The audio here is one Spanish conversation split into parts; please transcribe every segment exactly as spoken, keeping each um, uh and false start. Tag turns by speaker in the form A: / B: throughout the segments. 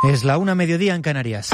A: Es la una mediodía en Canarias.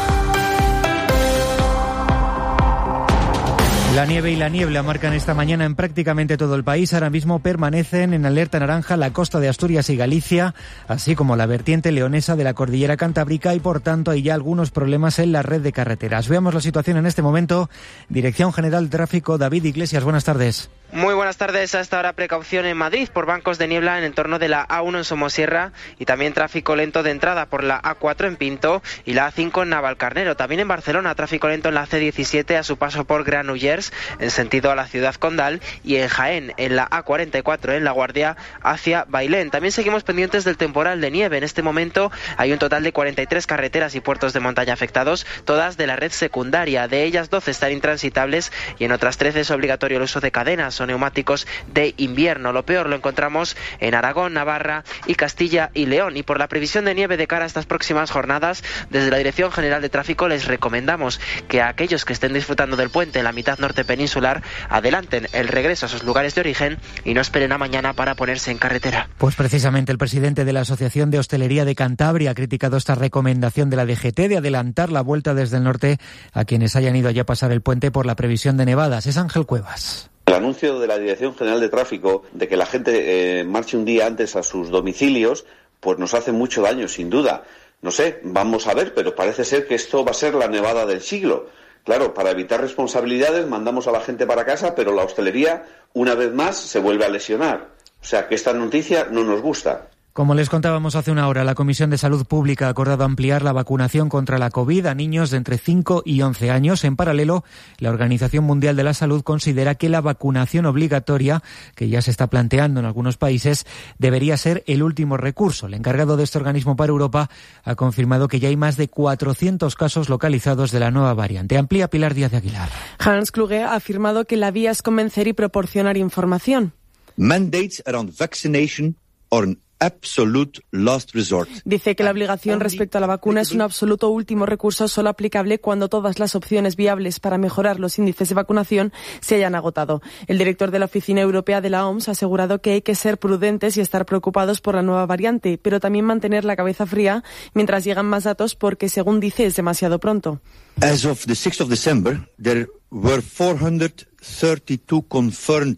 A: La nieve y la niebla marcan esta mañana en prácticamente todo el país. Ahora mismo permanecen en alerta naranja la costa de Asturias y Galicia, así como la vertiente leonesa de la cordillera cantábrica, y por tanto hay ya algunos problemas en la red de carreteras. Veamos la situación en este momento. Dirección General de Tráfico, David Iglesias, buenas tardes.
B: Muy buenas tardes. A esta hora precaución en Madrid por bancos de niebla en el entorno de la A uno en Somosierra, y también tráfico lento de entrada por la A cuatro en Pinto y la A cinco en Navalcarnero. También en Barcelona tráfico lento en la C diecisiete a su paso por Granollers en sentido a la ciudad condal, y en Jaén en la A cuarenta y cuatro en La Guardia hacia Bailén. También seguimos pendientes del temporal de nieve. En este momento hay un total de cuarenta y tres carreteras y puertos de montaña afectados, todas de la red secundaria. De ellas doce están intransitables y en otras trece es obligatorio el uso de cadenas o neumáticos de invierno. Lo peor lo encontramos en Aragón, Navarra y Castilla y León. Y por la previsión de nieve de cara a estas próximas jornadas, desde la Dirección General de Tráfico les recomendamos que a aquellos que estén disfrutando del puente en la mitad norte peninsular adelanten el regreso a sus lugares de origen y no esperen a mañana para ponerse en carretera.
A: Pues precisamente el presidente de la Asociación de Hostelería de Cantabria ha criticado esta recomendación de la D G T de adelantar la vuelta desde el norte a quienes hayan ido allá a pasar el puente por la previsión de nevadas. Es Ángel Cuevas.
C: El anuncio de la Dirección General de Tráfico de que la gente eh, marche un día antes a sus domicilios, pues nos hace mucho daño, sin duda. No sé, vamos a ver, pero parece ser que esto va a ser la nevada del siglo. Claro, para evitar responsabilidades mandamos a la gente para casa, pero la hostelería, una vez más, se vuelve a lesionar. O sea, que esta noticia no nos gusta.
A: Como les contábamos hace una hora, la Comisión de Salud Pública ha acordado ampliar la vacunación contra la COVID a niños de entre cinco y once años. En paralelo, la Organización Mundial de la Salud considera que la vacunación obligatoria, que ya se está planteando en algunos países, debería ser el último recurso. El encargado de este organismo para Europa ha confirmado que ya hay más de cuatrocientos casos localizados de la nueva variante. Amplía Pilar Díaz de Aguilar.
D: Hans Kluge ha afirmado que la vía es convencer y proporcionar información.
E: Mandates around vaccination or an absolute last resort.
D: Dice que la obligación respecto a la vacuna es un absoluto último recurso, solo aplicable cuando todas las opciones viables para mejorar los índices de vacunación se hayan agotado. El director de la Oficina Europea de la O M S ha asegurado que hay que ser prudentes y estar preocupados por la nueva variante, pero también mantener la cabeza fría mientras llegan más datos, porque, según dice, es demasiado pronto.
E: As of the sixth of December, there were four hundred thirty-two confirmed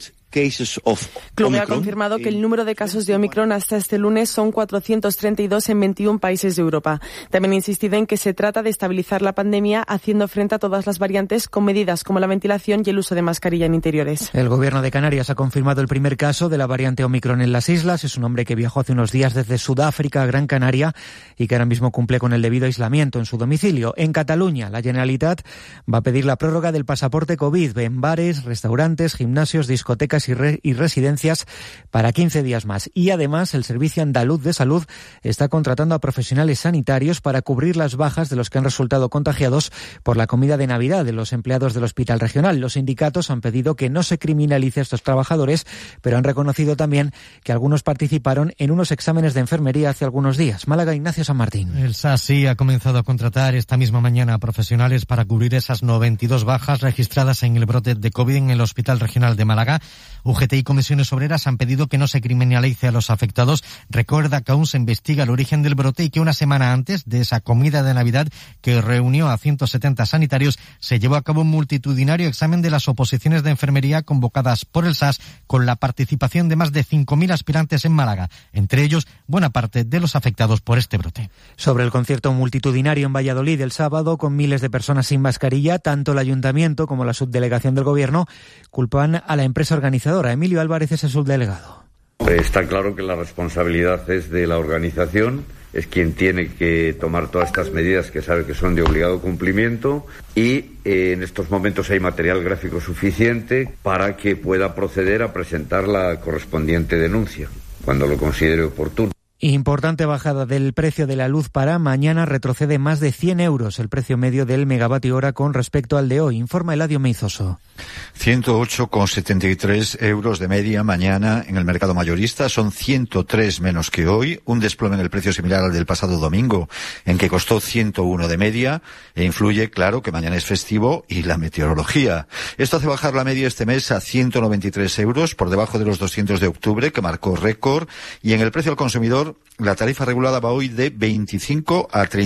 D: Kluge ha confirmado que el número de casos de Omicron hasta este lunes son cuatrocientos treinta y dos en veintiún países de Europa. También ha insistido en que se trata de estabilizar la pandemia haciendo frente a todas las variantes con medidas como la ventilación y el uso de mascarilla en interiores.
A: El Gobierno de Canarias ha confirmado el primer caso de la variante Omicron en las islas. Es un hombre que viajó hace unos días desde Sudáfrica a Gran Canaria y que ahora mismo cumple con el debido aislamiento en su domicilio. En Cataluña, la Generalitat va a pedir la prórroga del pasaporte COVID en bares, restaurantes, gimnasios, discotecas y, re- y residencias para quince días más. Y además el Servicio Andaluz de Salud está contratando a profesionales sanitarios para cubrir las bajas de los que han resultado contagiados por la comida de Navidad de los empleados del Hospital Regional. Los sindicatos han pedido que no se criminalice a estos trabajadores, pero han reconocido también que algunos participaron en unos exámenes de enfermería hace algunos días. Málaga, Ignacio San Martín.
F: El S A S I ha comenzado a contratar esta misma mañana a profesionales para cubrir esas noventa y dos bajas registradas en el brote de COVID en el Hospital Regional de Málaga. U G T y comisiones obreras han pedido que no se criminalice a los afectados. Recuerda que aún se investiga el origen del brote y que una semana antes de esa comida de Navidad que reunió a ciento setenta sanitarios se llevó a cabo un multitudinario examen de las oposiciones de enfermería convocadas por el S A S con la participación de más de cinco mil aspirantes en Málaga, entre ellos buena parte de los afectados por este brote.
A: Sobre el concierto multitudinario en Valladolid el sábado con miles de personas sin mascarilla, tanto el Ayuntamiento como la subdelegación del Gobierno culpan a la empresa organizadora. Emilio Álvarez es el subdelegado.
G: Está claro que la responsabilidad es de la organización, es quien tiene que tomar todas estas medidas que sabe que son de obligado cumplimiento y eh, en estos momentos hay material gráfico suficiente para que pueda proceder a presentar la correspondiente denuncia cuando lo considere oportuno.
A: Importante bajada del precio de la luz para mañana, retrocede más de cien euros el precio medio del megavatio hora con respecto al de hoy, informa Eladio Meizoso.
H: ciento ocho coma setenta y tres euros de media mañana en el mercado mayorista, son ciento tres menos que hoy, un desplome en el precio similar al del pasado domingo, en que costó ciento uno de media, e influye, claro, que mañana es festivo y la meteorología. Esto hace bajar la media este mes a ciento noventa y tres euros, por debajo de los doscientos de octubre, que marcó récord, y en el precio al consumidor la tarifa regulada va hoy de veinticinco a treinta.